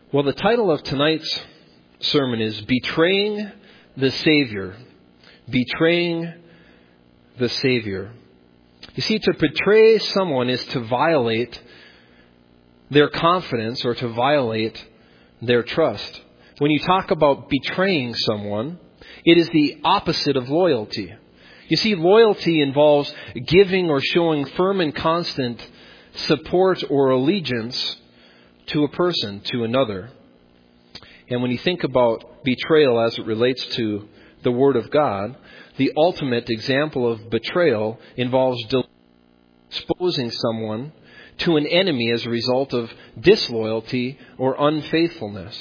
Well, the title of tonight's sermon is Betraying the Savior. Betraying the Savior. You see, to betray someone is to violate their confidence or to violate their trust. When you talk about betraying someone, it is the opposite of loyalty. You see, loyalty involves giving or showing firm and constant support or allegiance to a person, to another. And when you think about betrayal as it relates to the Word of God, the ultimate example of betrayal involves exposing someone to an enemy as a result of disloyalty or unfaithfulness.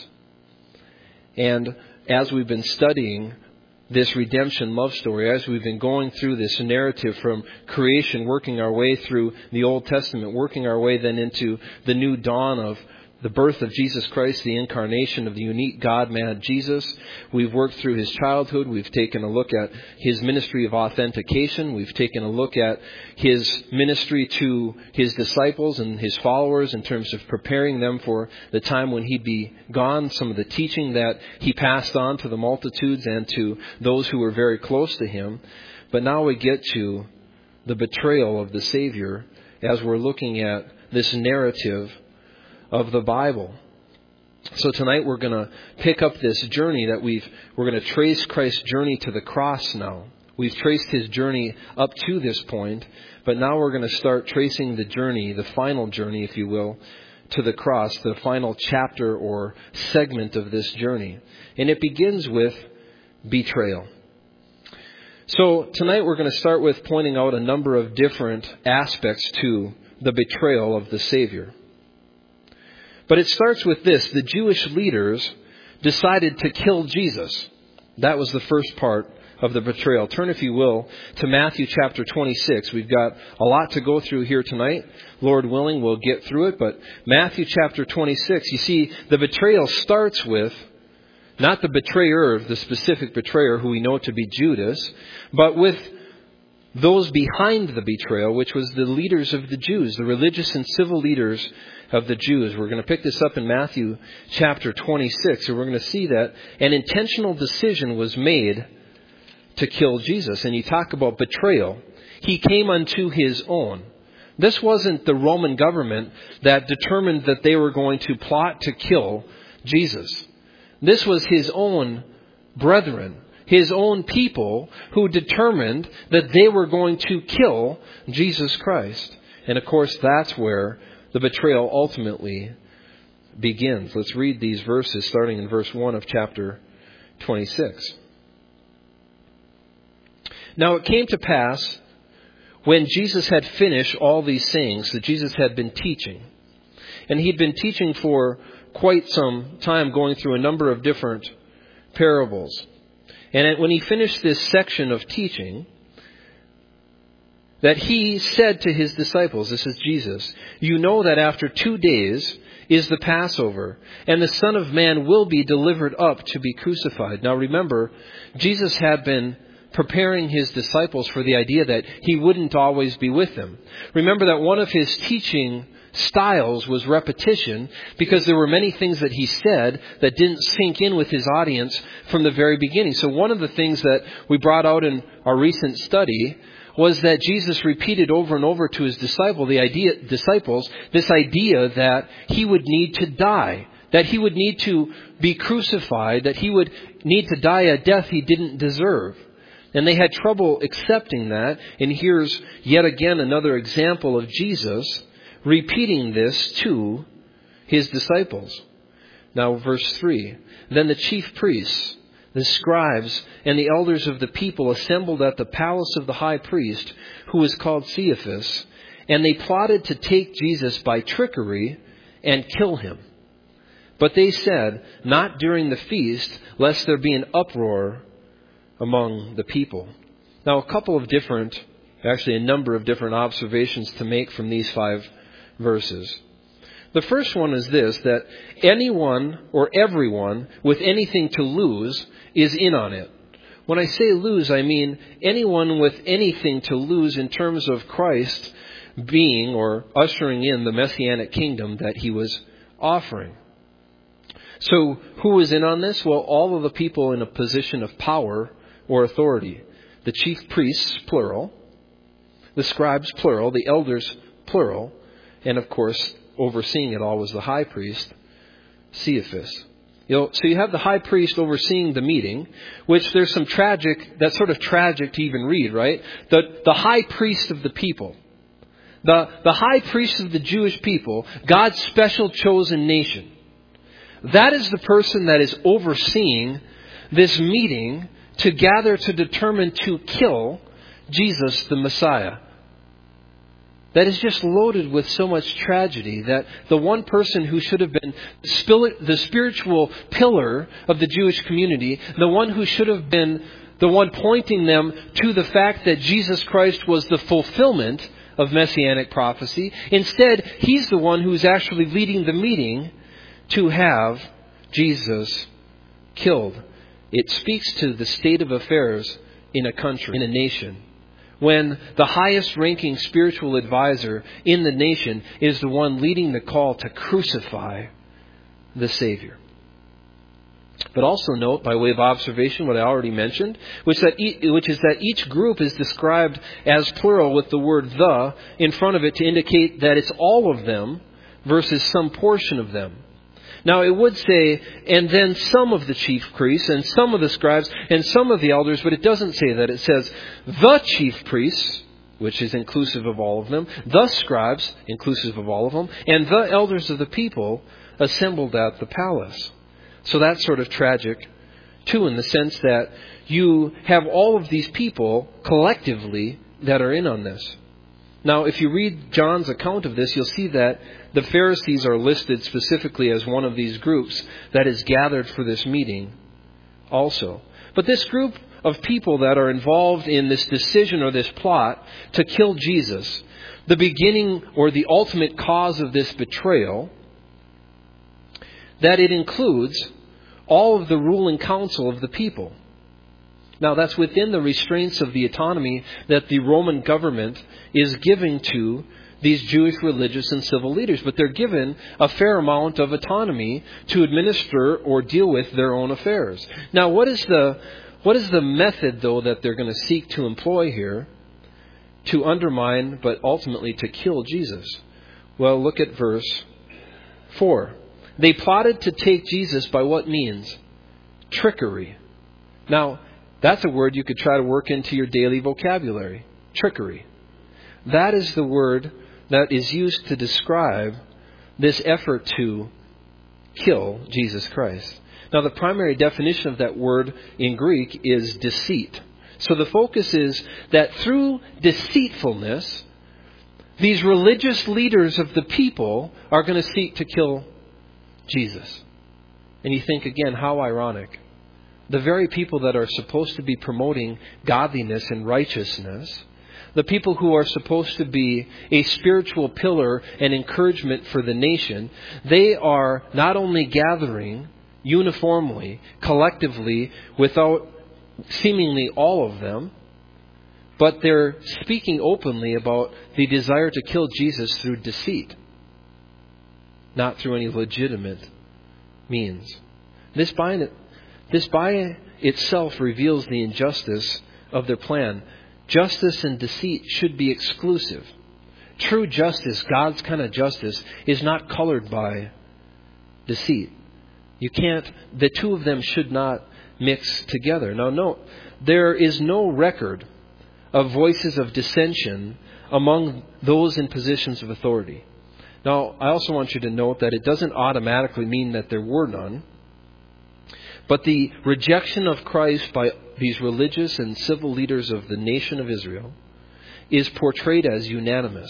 And as we've been studying this redemption love story, as we've been going through this narrative from creation, working our way through the Old Testament, working our way then into the new dawn of the birth of Jesus Christ, the incarnation of the unique God-man Jesus. We've worked through His childhood. We've taken a look at His ministry of authentication. We've taken a look at His ministry to His disciples and His followers in terms of preparing them for the time when He'd be gone. Some of the teaching that He passed on to the multitudes and to those who were very close to Him. But now we get to the betrayal of the Savior as we're looking at this narrative of the Bible. So tonight we're going to pick up this journey that we're going to trace Christ's journey to the cross now. We've traced His journey up to this point, but now we're going to start tracing the journey, the final journey, if you will, to the cross, the final chapter or segment of this journey. And it begins with betrayal. So tonight we're going to start with pointing out a number of different aspects to the betrayal of the Savior. But it starts with this. The Jewish leaders decided to kill Jesus. That was the first part of the betrayal. Turn, if you will, to Matthew chapter 26. We've got a lot to go through here tonight. Lord willing, we'll get through it. But Matthew chapter 26, you see, the betrayal starts with not the betrayer, the specific betrayer who we know to be Judas, but with those behind the betrayal, which was the leaders of the Jews, the religious and civil leaders of the Jews. We're going to pick this up in Matthew chapter 26, and we're going to see that an intentional decision was made to kill Jesus. And you talk about betrayal. He came unto His own. This wasn't the Roman government that determined that they were going to plot to kill Jesus. This was His own brethren, His own people, who determined that they were going to kill Jesus Christ. And of course, that's where the betrayal ultimately begins. Let's read these verses starting in verse 1 of chapter 26. Now it came to pass when Jesus had finished all these things that Jesus had been teaching. And He'd been teaching for quite some time, going through a number of different parables. And when He finished this section of teaching, that He said to His disciples, this is Jesus, "You know that after 2 days is the Passover, and the Son of Man will be delivered up to be crucified." Now remember, Jesus had been preparing His disciples for the idea that He wouldn't always be with them. Remember that one of His teaching styles was repetition, because there were many things that He said that didn't sink in with His audience from the very beginning. So one of the things that we brought out in our recent study was that Jesus repeated over and over to His disciples this idea that He would need to die, that He would need to be crucified, that He would need to die a death He didn't deserve. And they had trouble accepting that. And here's yet again another example of Jesus repeating this to His disciples. Now, verse 3. Then the chief priests, the scribes, and the elders of the people assembled at the palace of the high priest, who was called Caiaphas, and they plotted to take Jesus by trickery and kill Him. But they said, "Not during the feast, lest there be an uproar among the people." Now, a number of different observations to make from these 5 verses. The first one is this, that anyone or everyone with anything to lose is in on it. When I say lose, I mean anyone with anything to lose in terms of Christ being or ushering in the Messianic kingdom that He was offering. So who was in on this? Well, all of the people in a position of power or authority. The chief priests, plural. The scribes, plural. The elders, plural. And of course, overseeing it all was the high priest, Caiaphas. So you have the high priest overseeing the meeting, which that's sort of tragic to even read, right? The high priest of the people. The high priest of the Jewish people, God's special chosen nation. That is the person that is overseeing this meeting to gather to determine to kill Jesus the Messiah. That is just loaded with so much tragedy that the one person who should have been the spiritual pillar of the Jewish community, the one who should have been the one pointing them to the fact that Jesus Christ was the fulfillment of messianic prophecy, instead, he's the one who's actually leading the meeting to have Jesus killed. It speaks to the state of affairs in a country, in a nation, when the highest ranking spiritual advisor in the nation is the one leading the call to crucify the Savior. But also note, by way of observation, what I already mentioned, which is that each group is described as plural with the word "the" in front of it to indicate that it's all of them versus some portion of them. Now it would say, and then some of the chief priests, and some of the scribes, and some of the elders, but it doesn't say that. It says, the chief priests, which is inclusive of all of them, the scribes, inclusive of all of them, and the elders of the people assembled at the palace. So that's sort of tragic, too, in the sense that you have all of these people collectively that are in on this. Now, if you read John's account of this, you'll see that the Pharisees are listed specifically as one of these groups that is gathered for this meeting also. But this group of people that are involved in this decision or this plot to kill Jesus, the beginning or the ultimate cause of this betrayal, that it includes all of the ruling council of the people. Now, that's within the restraints of the autonomy that the Roman government is giving to these Jewish religious and civil leaders. But they're given a fair amount of autonomy to administer or deal with their own affairs. Now, what is the method, though, that they're going to seek to employ here to undermine, but ultimately to kill Jesus? Well, look at verse 4. They plotted to take Jesus by what means? Trickery. Now, that's a word you could try to work into your daily vocabulary. Trickery. That is the word that is used to describe this effort to kill Jesus Christ. Now, the primary definition of that word in Greek is deceit. So the focus is that through deceitfulness, these religious leaders of the people are going to seek to kill Jesus. And you think again, how ironic. The very people that are supposed to be promoting godliness and righteousness, the people who are supposed to be a spiritual pillar and encouragement for the nation, they are not only gathering uniformly, collectively, without seemingly all of them, but they're speaking openly about the desire to kill Jesus through deceit, not through any legitimate means. This by itself reveals the injustice of their plan. Justice and deceit should be exclusive. True justice, God's kind of justice, is not colored by deceit. The two of them should not mix together. Now note, there is no record of voices of dissension among those in positions of authority. Now, I also want you to note that it doesn't automatically mean that there were none. But the rejection of Christ by these religious and civil leaders of the nation of Israel is portrayed as unanimous.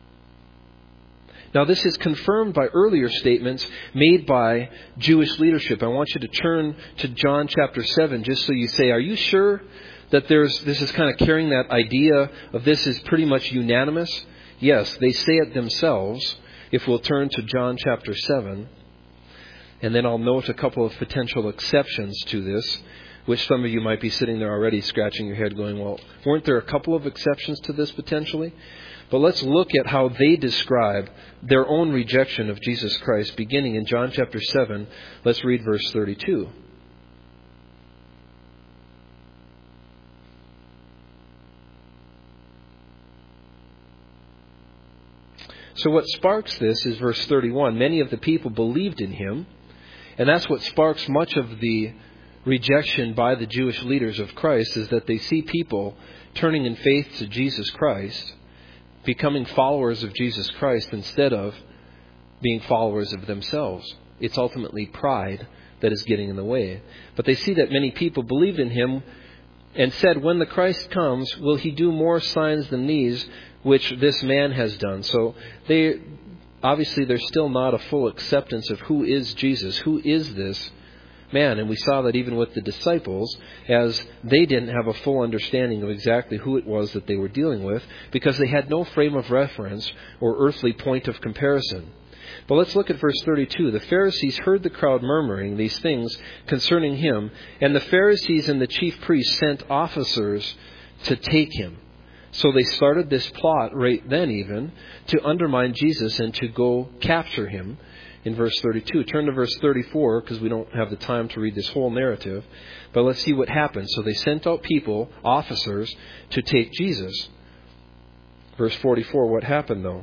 Now, this is confirmed by earlier statements made by Jewish leadership. I want you to turn to John chapter 7 just so you say, are you sure that this is kind of carrying that idea of this is pretty much unanimous? Yes, they say it themselves. If we'll turn to John chapter 7, and then I'll note a couple of potential exceptions to this, which some of you might be sitting there already scratching your head going, well, weren't there a couple of exceptions to this potentially? But let's look at how they describe their own rejection of Jesus Christ, beginning in John chapter 7. Let's read verse 32. So what sparks this is verse 31. Many of the people believed in him, and that's what sparks much of the rejection by the Jewish leaders of Christ, is that they see people turning in faith to Jesus Christ, becoming followers of Jesus Christ instead of being followers of themselves. It's ultimately pride that is getting in the way. But they see that many people believed in him and said, when the Christ comes, will he do more signs than these which this man has done? So obviously there's still not a full acceptance of who is Jesus, who is this man. And we saw that even with the disciples, as they didn't have a full understanding of exactly who it was that they were dealing with, because they had no frame of reference or earthly point of comparison. But let's look at verse 32. The Pharisees heard the crowd murmuring these things concerning him, and the Pharisees and the chief priests sent officers to take him. So they started this plot right then even to undermine Jesus and to go capture him in verse 32. Turn to verse 34 because we don't have the time to read this whole narrative. But let's see what happened. So they sent out people, officers, to take Jesus. Verse 44, what happened though?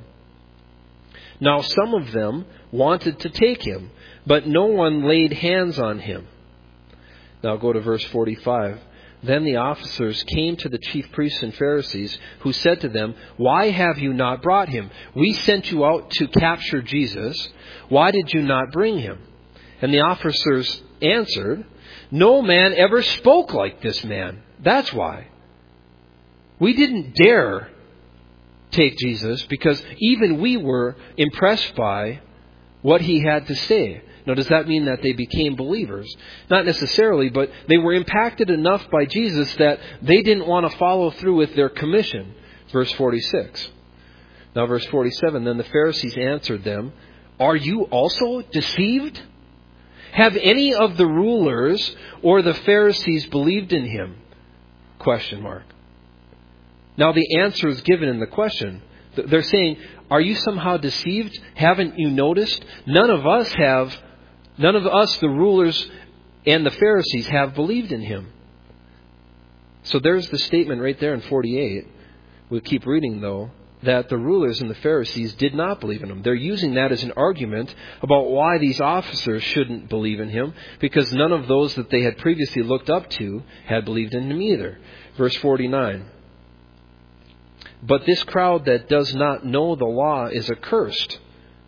Now some of them wanted to take him, but no one laid hands on him. Now go to verse 45. Then the officers came to the chief priests and Pharisees, who said to them, why have you not brought him? We sent you out to capture Jesus. Why did you not bring him? And the officers answered, no man ever spoke like this man. That's why. We didn't dare take Jesus because even we were impressed by what he had to say. Now, does that mean that they became believers? Not necessarily, but they were impacted enough by Jesus that they didn't want to follow through with their commission. Verse 46. Now, verse 47, then the Pharisees answered them, are you also deceived? Have any of the rulers or the Pharisees believed in him? Question mark. Now, the answer is given in the question. They're saying, are you somehow deceived? Haven't you noticed? None of us, the rulers and the Pharisees, have believed in him. So there's the statement right there in 48. We'll keep reading, though, that the rulers and the Pharisees did not believe in him. They're using that as an argument about why these officers shouldn't believe in him, because none of those that they had previously looked up to had believed in him either. Verse 49. But this crowd that does not know the law is accursed.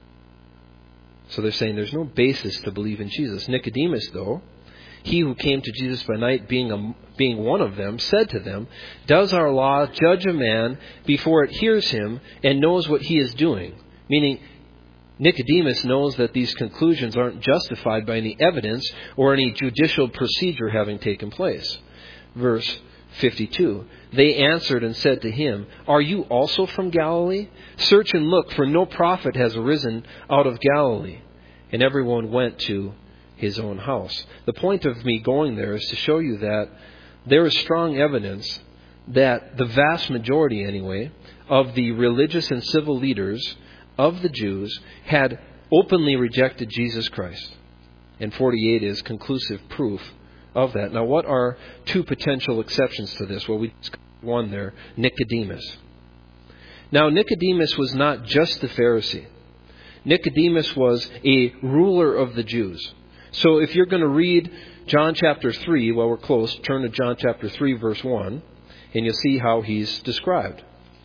So they're saying there's no basis to believe in Jesus. Nicodemus, though, he who came to Jesus by night, being one of them, said to them, does our law judge a man before it hears him and knows what he is doing? Meaning, Nicodemus knows that these conclusions aren't justified by any evidence or any judicial procedure having taken place. Verse 52. They answered and said to him, are you also from Galilee? Search and look, for no prophet has arisen out of Galilee. And everyone went to his own house. The point of me going there is to show you that there is strong evidence that the vast majority, anyway, of the religious and civil leaders of the Jews had openly rejected Jesus Christ. And 48 is conclusive proof of that. Now, what are two potential exceptions to this? Well, we discussed one there, Nicodemus. Now, Nicodemus was not just a Pharisee. Nicodemus was a ruler of the Jews. So if you're going to read John chapter 3, while we're close, turn to John chapter 3, verse 1, and you'll see how he's described.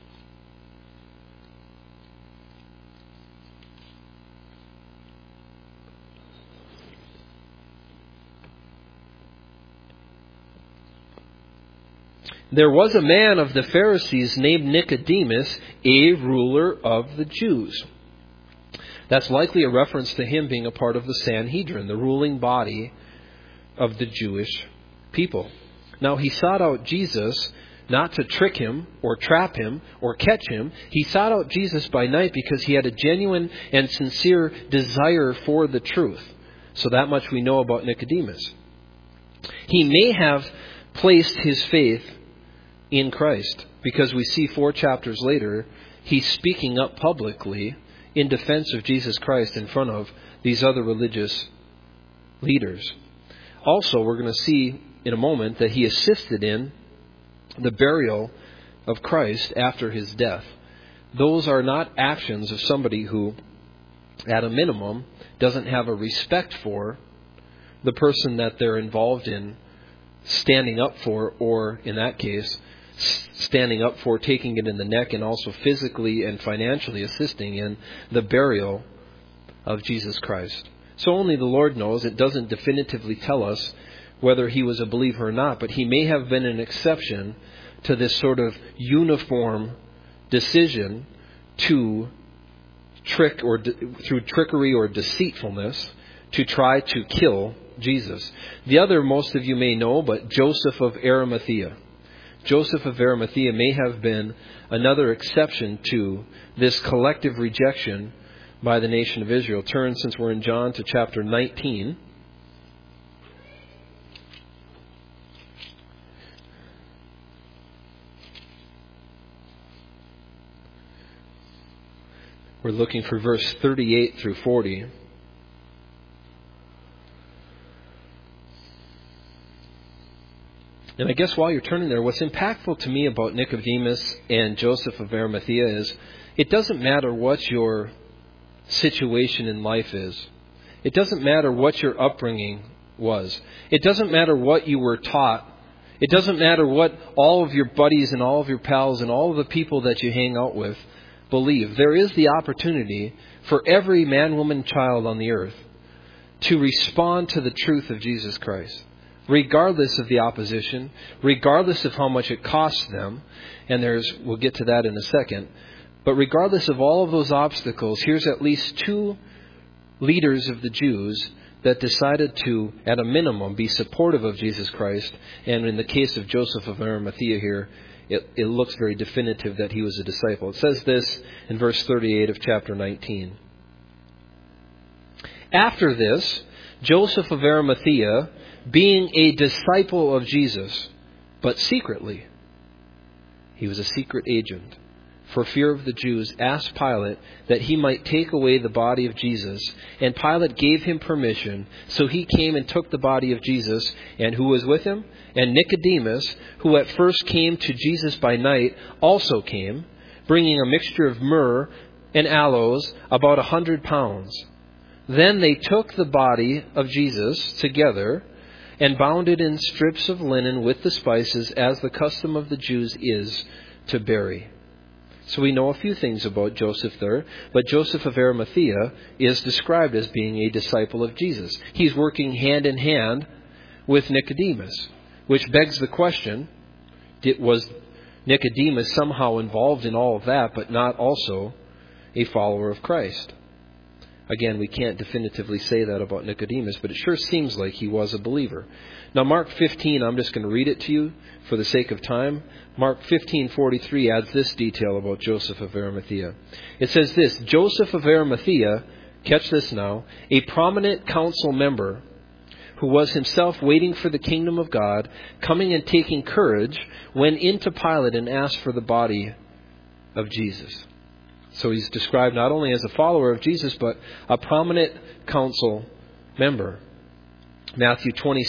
There was a man of the Pharisees named Nicodemus, a ruler of the Jews. That's likely a reference to him being a part of the Sanhedrin, the ruling body of the Jewish people. Now, he sought out Jesus not to trick him or trap him or catch him. He sought out Jesus by night because he had a genuine and sincere desire for the truth. So that much we know about Nicodemus. He may have placed his faith in Christ, because we see 4 chapters later he's speaking up publicly in defense of Jesus Christ in front of these other religious leaders. Also, we're going to see in a moment that he assisted in the burial of Christ after his death. Those are not actions of somebody who, at a minimum, doesn't have a respect for the person that they're involved in standing up for, or in that case, standing up for, taking it in the neck, and also physically and financially assisting in the burial of Jesus Christ. So only the Lord knows. It doesn't definitively tell us whether he was a believer or not, but he may have been an exception to this sort of uniform decision to trick or through trickery or deceitfulness to try to kill Jesus. The other, most of you may know, but Joseph of Arimathea. Joseph of Arimathea may have been another exception to this collective rejection by the nation of Israel. Turn, since we're in John, to chapter 19. We're looking for verse 38 through 40. And I guess while you're turning there, what's impactful to me about Nicodemus and Joseph of Arimathea is it doesn't matter what your situation in life is. It doesn't matter what your upbringing was. It doesn't matter what you were taught. It doesn't matter what all of your buddies and all of your pals and all of the people that you hang out with believe. There is the opportunity for every man, woman, child on the earth to respond to the truth of Jesus Christ, regardless of the opposition, regardless of how much it costs them. And we'll get to that in a second. But regardless of all of those obstacles, here's at least two leaders of the Jews that decided to, at a minimum, be supportive of Jesus Christ. And in the case of Joseph of Arimathea here, it looks very definitive that he was a disciple. It says this in verse 38 of chapter 19. After this, Joseph of Arimathea, being a disciple of Jesus, but secretly, he was a secret agent, for fear of the Jews, asked Pilate that he might take away the body of Jesus. And Pilate gave him permission. So he came and took the body of Jesus. And who was with him? And Nicodemus, who at first came to Jesus by night, also came, bringing a mixture of myrrh and aloes, about 100 pounds. Then they took the body of Jesus together and bound it in strips of linen with the spices, as the custom of the Jews is to bury. So we know a few things about Joseph there, but Joseph of Arimathea is described as being a disciple of Jesus. He's working hand in hand with Nicodemus, which begs the question, was Nicodemus somehow involved in all of that, but not also a follower of Christ? Again, we can't definitively say that about Nicodemus, but it sure seems like he was a believer. Now, Mark 15, I'm just going to read it to you for the sake of time. Mark 15:43 adds this detail about Joseph of Arimathea. It says this: Joseph of Arimathea, catch this now, a prominent council member who was himself waiting for the kingdom of God, coming and taking courage, went into Pilate and asked for the body of Jesus. So he's described not only as a follower of Jesus, but a prominent council member. Matthew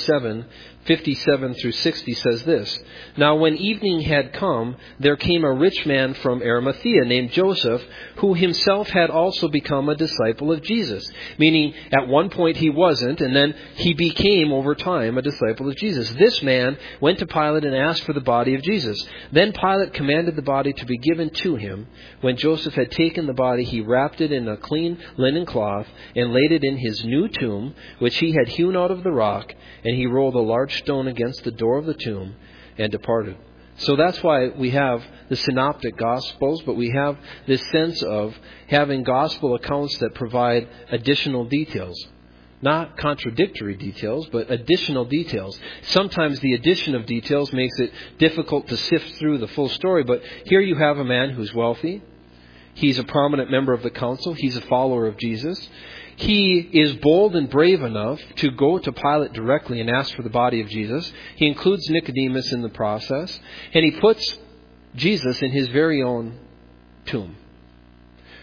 27:57 through 60 says this: Now when evening had come, there came a rich man from Arimathea named Joseph, who himself had also become a disciple of Jesus. Meaning, at one point he wasn't, and then he became, over time, a disciple of Jesus. This man went to Pilate and asked for the body of Jesus. Then Pilate commanded the body to be given to him. When Joseph had taken the body, he wrapped it in a clean linen cloth and laid it in his new tomb, which he had hewn out of the rock, and he rolled a large stone against the door of the tomb and departed. So that's why we have the synoptic gospels, but we have this sense of having gospel accounts that provide additional details. Not contradictory details, but additional details. Sometimes the addition of details makes it difficult to sift through the full story, but here you have a man who's wealthy. He's a prominent member of the council. He's a follower of Jesus. He is bold and brave enough to go to Pilate directly and ask for the body of Jesus. He includes Nicodemus in the process. And he puts Jesus in his very own tomb.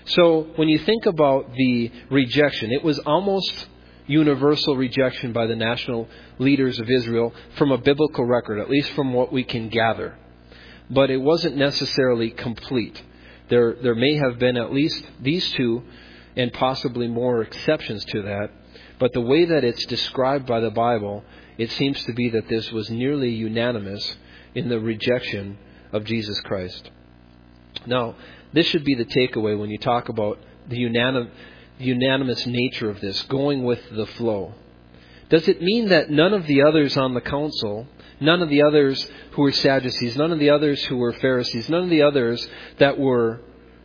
So when you think about the rejection, it was almost universal rejection by the national leaders of Israel from a biblical record, at least from what we can gather. But it wasn't necessarily complete. There may have been at least these two and possibly more exceptions to that. But the way that it's described by the Bible, it seems to be that this was nearly unanimous in the rejection of Jesus Christ. Now, this should be the takeaway when you talk about the unanimous nature of this, going with the flow. Does it mean that none of the others on the council, none of the others who were Sadducees, none of the others who were Pharisees, none of the others that were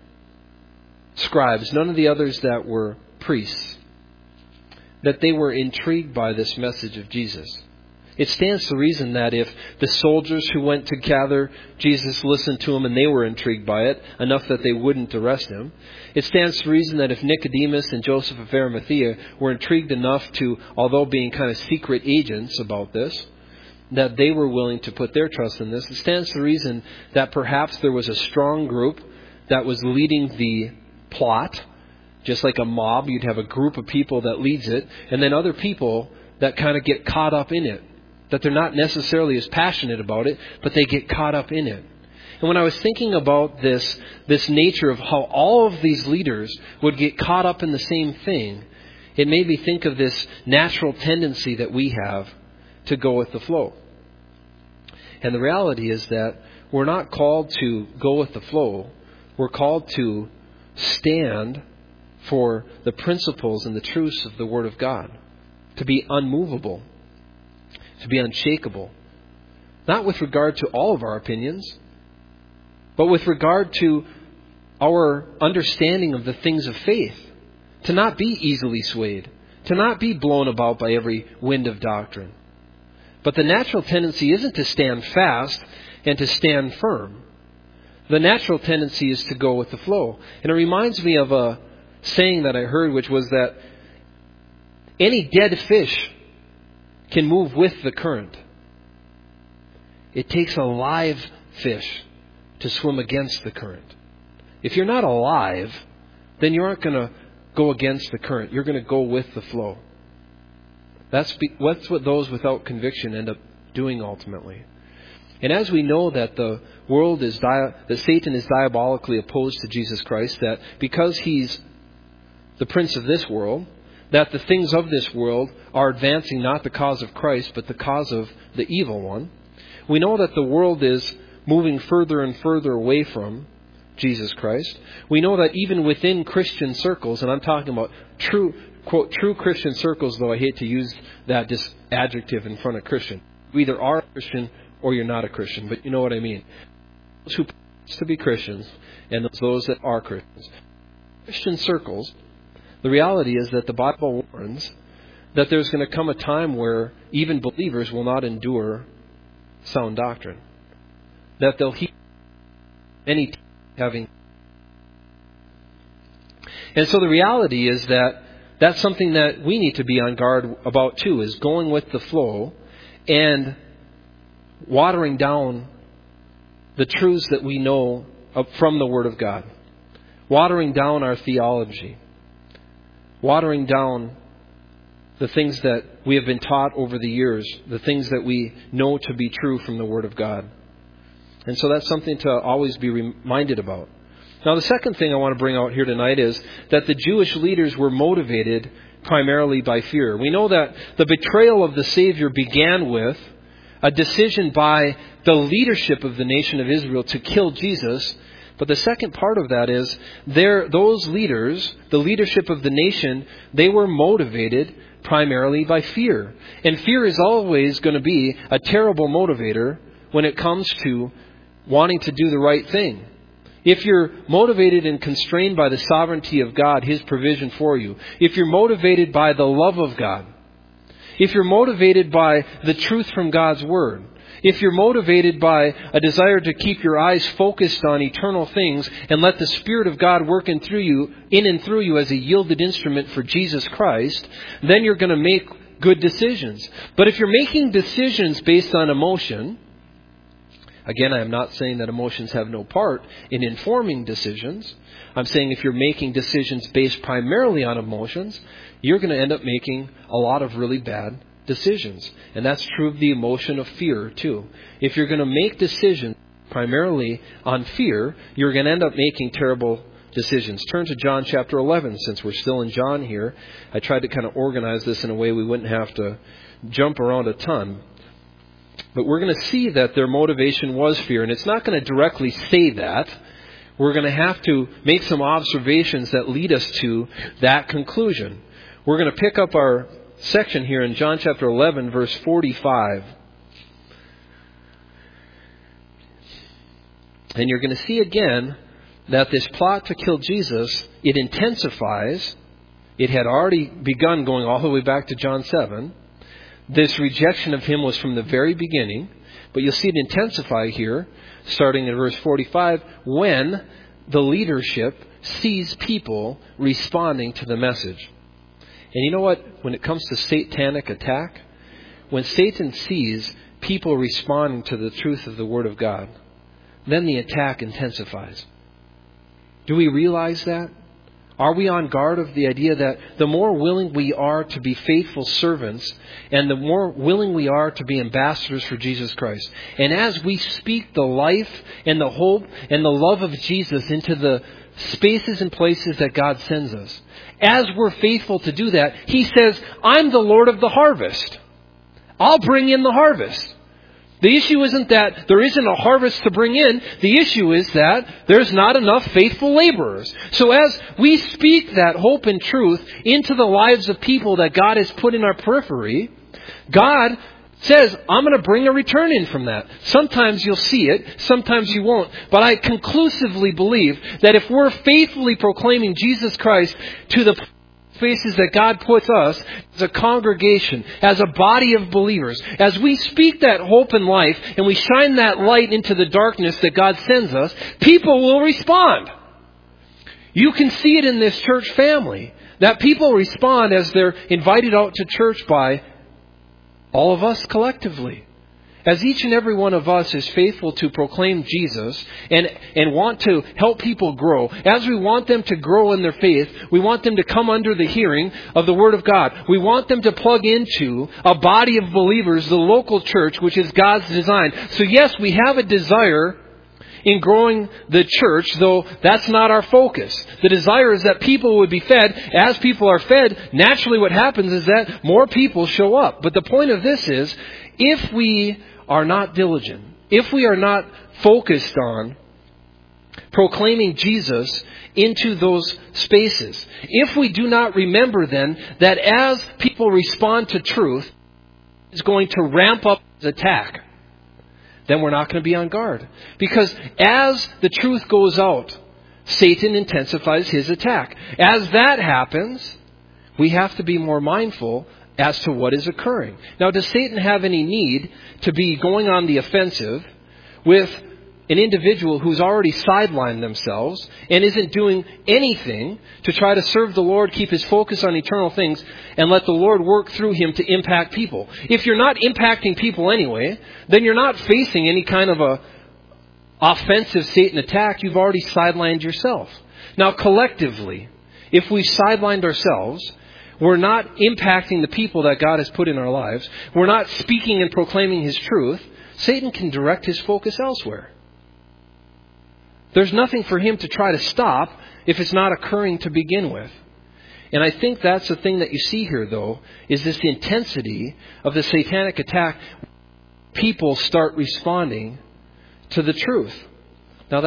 scribes, none of the others that were priests, that they were intrigued by this message of Jesus? It stands to reason that if the soldiers who went to gather Jesus listened to him and they were intrigued by it, enough that they wouldn't arrest him, it stands to reason that if Nicodemus and Joseph of Arimathea were intrigued enough to, although being kind of secret agents about this, that they were willing to put their trust in this, it stands to reason that perhaps there was a strong group that was leading the plot. Just like a mob, you'd have a group of people that leads it, and then other people that kind of get caught up in it. That they're not necessarily as passionate about it, but they get caught up in it. And when I was thinking about this nature of how all of these leaders would get caught up in the same thing, it made me think of this natural tendency that we have to go with the flow. And the reality is that we're not called to go with the flow. We're called to stand for the principles and the truths of the Word of God. To be unmovable. To be unshakable. Not with regard to all of our opinions, but with regard to our understanding of the things of faith. To not be easily swayed. To not be blown about by every wind of doctrine. But the natural tendency isn't to stand fast and to stand firm. The natural tendency is to go with the flow. And it reminds me of a saying that I heard, which was that any dead fish can move with the current. It takes a live fish to swim against the current. If you're not alive, then you aren't going to go against the current. You're going to go with the flow. That's what those without conviction end up doing ultimately. And as we know that the world is that Satan is diabolically opposed to Jesus Christ, that because he's the prince of this world, that the things of this world are advancing not the cause of Christ, but the cause of the evil one. We know that the world is moving further and further away from Jesus Christ. We know that even within Christian circles, and I'm talking about true, quote, true Christian circles, though I hate to use that adjective in front of Christian. You either are a Christian or you're not a Christian, but you know what I mean. Those who profess to be Christians and those that are Christians. Christian circles, the reality is that the Bible warns that there's going to come a time where even believers will not endure sound doctrine. That they'll hear many having. And so the reality is that that's something that we need to be on guard about too, is going with the flow and watering down the truths that we know from the Word of God. Watering down our theology. Watering down the things that we have been taught over the years, the things that we know to be true from the Word of God. And so that's something to always be reminded about. Now, the second thing I want to bring out here tonight is that the Jewish leaders were motivated primarily by fear. We know that the betrayal of the Savior began with a decision by the leadership of the nation of Israel to kill Jesus. But the second part of that is those leaders, the leadership of the nation, they were motivated primarily by fear. And fear is always going to be a terrible motivator when it comes to wanting to do the right thing. If you're motivated and constrained by the sovereignty of God, His provision for you, if you're motivated by the love of God, if you're motivated by the truth from God's Word, if you're motivated by a desire to keep your eyes focused on eternal things and let the Spirit of God work in and through you as a yielded instrument for Jesus Christ, then you're going to make good decisions. But if you're making decisions based on emotion, Again, I am not saying that emotions have no part in informing decisions. I'm saying if you're making decisions based primarily on emotions, you're going to end up making a lot of really bad decisions. And that's true of the emotion of fear, too. If you're going to make decisions primarily on fear, you're going to end up making terrible decisions. Turn to John chapter 11, since we're still in John here. I tried to kind of organize this in a way we wouldn't have to jump around a ton. But we're going to see that their motivation was fear. And it's not going to directly say that. We're going to have to make some observations that lead us to that conclusion. We're going to pick up our section here in John chapter 11, verse 45. And you're going to see again that this plot to kill Jesus, it intensifies. It had already begun going all the way back to John 7. This rejection of him was from the very beginning. But you'll see it intensify here, starting in verse 45, when the leadership sees people responding to the message. And you know what? When it comes to satanic attack, when Satan sees people responding to the truth of the Word of God, then the attack intensifies. Do we realize that? Are we on guard of the idea that the more willing we are to be faithful servants and the more willing we are to be ambassadors for Jesus Christ, and as we speak the life and the hope and the love of Jesus into the spaces and places that God sends us, as we're faithful to do that, He says, I'm the Lord of the harvest. I'll bring in the harvest. The issue isn't that there isn't a harvest to bring in. The issue is that there's not enough faithful laborers. So as we speak that hope and truth into the lives of people that God has put in our periphery, God says, I'm going to bring a return in from that. Sometimes you'll see it, sometimes you won't. But I conclusively believe that if we're faithfully proclaiming Jesus Christ to the spaces that God puts us as a congregation, as a body of believers, as we speak that hope and life and we shine that light into the darkness that God sends us, people will respond. You can see it in this church family, that people respond as they're invited out to church by all of us collectively. As each and every one of us is faithful to proclaim Jesus and want to help people grow, as we want them to grow in their faith, we want them to come under the hearing of the Word of God. We want them to plug into a body of believers, the local church, which is God's design. So yes, we have a desire in growing the church, though that's not our focus. The desire is that people would be fed. As people are fed, naturally what happens is that more people show up. But the point of this is, if we are not diligent, if we are not focused on proclaiming Jesus into those spaces, if we do not remember then that as people respond to truth, it's going to ramp up the attack, then we're not going to be on guard. Because as the truth goes out, Satan intensifies his attack. As that happens, we have to be more mindful as to what is occurring. Now, does Satan have any need to be going on the offensive with an individual who's already sidelined themselves and isn't doing anything to try to serve the Lord, keep his focus on eternal things, and let the Lord work through him to impact people? If you're not impacting people anyway, then you're not facing any kind of a offensive Satan attack. You've already sidelined yourself. Now, collectively, if we've sidelined ourselves, we're not impacting the people that God has put in our lives, we're not speaking and proclaiming His truth, Satan can direct his focus elsewhere. There's nothing for him to try to stop if it's not occurring to begin with. And I think that's the thing that you see here, though, is this intensity of the satanic attack. People start responding to the truth. Now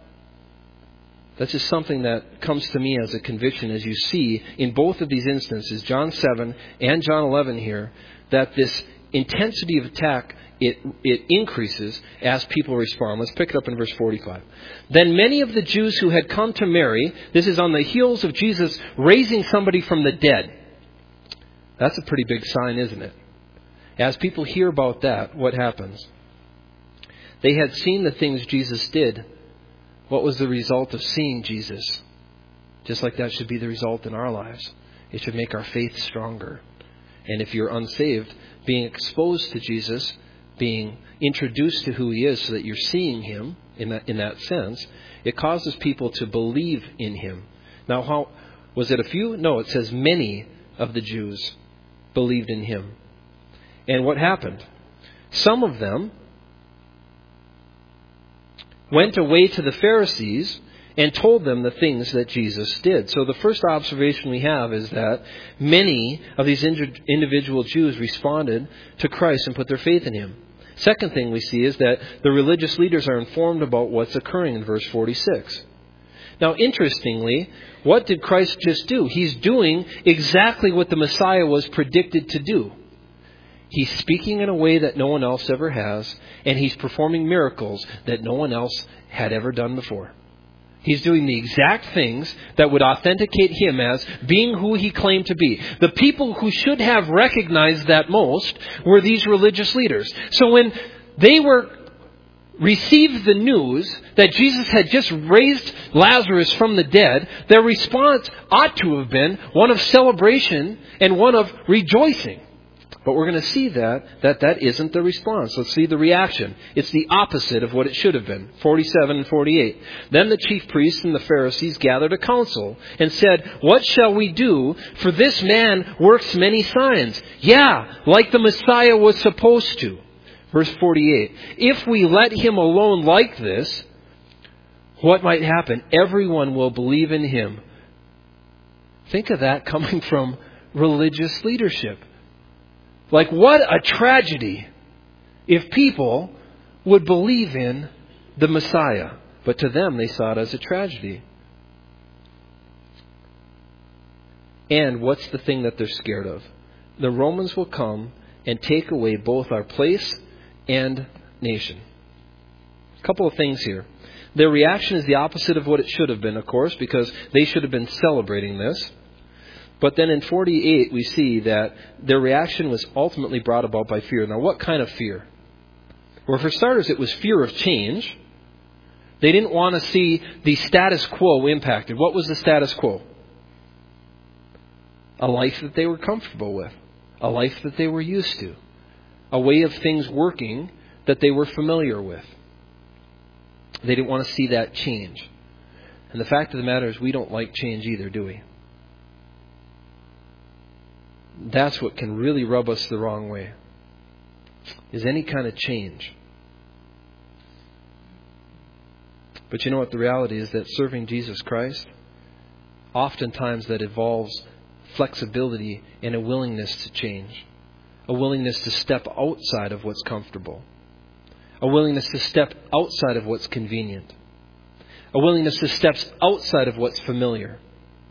that's just something that comes to me as a conviction, as you see in both of these instances, John 7 and John 11 here, that this intensity of attack, it increases as people respond. Let's pick it up in verse 45. Then many of the Jews who had come to Mary, this is on the heels of Jesus raising somebody from the dead. That's a pretty big sign, isn't it? As people hear about that, what happens? They had seen the things Jesus did. What was the result of seeing Jesus? Just like that should be the result in our lives. It should make our faith stronger. And if you're unsaved, being exposed to Jesus being introduced to who he is so that you're seeing him in that sense, it causes people to believe in him. Now, how was it a few? No, it says many of the Jews believed in him. And what happened? Some of them went away to the Pharisees and told them the things that Jesus did. So the first observation we have is that many of these individual Jews responded to Christ and put their faith in him. Second thing we see is that the religious leaders are informed about what's occurring in verse 46. Now, interestingly, what did Christ just do? He's doing exactly what the Messiah was predicted to do. He's speaking in a way that no one else ever has, and he's performing miracles that no one else had ever done before. He's doing the exact things that would authenticate him as being who he claimed to be. The people who should have recognized that most were these religious leaders. So when they received the news that Jesus had just raised Lazarus from the dead, their response ought to have been one of celebration and one of rejoicing. But we're going to see that isn't the response. Let's see the reaction. It's the opposite of what it should have been. 47 and 48. Then the chief priests and the Pharisees gathered a council and said, "What shall we do? For this man works many signs." Yeah, like the Messiah was supposed to. Verse 48. If we let him alone like this, what might happen? Everyone will believe in him. Think of that coming from religious leadership. Like, what a tragedy if people would believe in the Messiah. But to them, they saw it as a tragedy. And what's the thing that they're scared of? The Romans will come and take away both our place and nation. A couple of things here. Their reaction is the opposite of what it should have been, of course, because they should have been celebrating this. But then in 48, we see that their reaction was ultimately brought about by fear. Now, what kind of fear? Well, for starters, it was fear of change. They didn't want to see the status quo impacted. What was the status quo? A life that they were comfortable with. A life that they were used to. A way of things working that they were familiar with. They didn't want to see that change. And the fact of the matter is we don't like change either, do we? That's what can really rub us the wrong way, is any kind of change. But you know what the reality is? That serving Jesus Christ, oftentimes that involves flexibility and a willingness to change. A willingness to step outside of what's comfortable. A willingness to step outside of what's convenient. A willingness to step outside of what's familiar.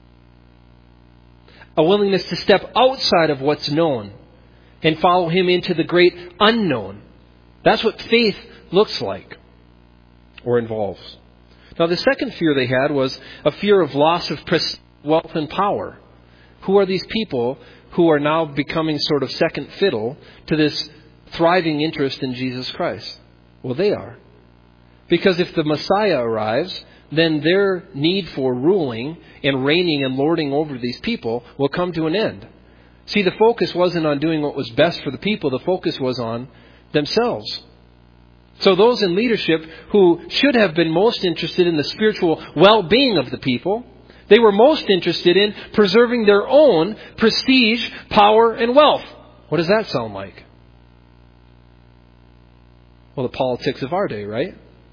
A willingness to step outside of what's known and follow him into the great unknown. That's what faith looks like or involves. Now, the second fear they had was a fear of loss of prestige, wealth, and power. Who are these people who are now becoming sort of second fiddle to this thriving interest in Jesus Christ? Well, they are. Because if the Messiah arrives, then their need for ruling and reigning and lording over these people will come to an end. See, the focus wasn't on doing what was best for the people. The focus was on themselves. So those in leadership who should have been most interested in the spiritual well-being of the people, they were most interested in preserving their own prestige, power, and wealth. What does that sound like? Well, the politics of our day, right?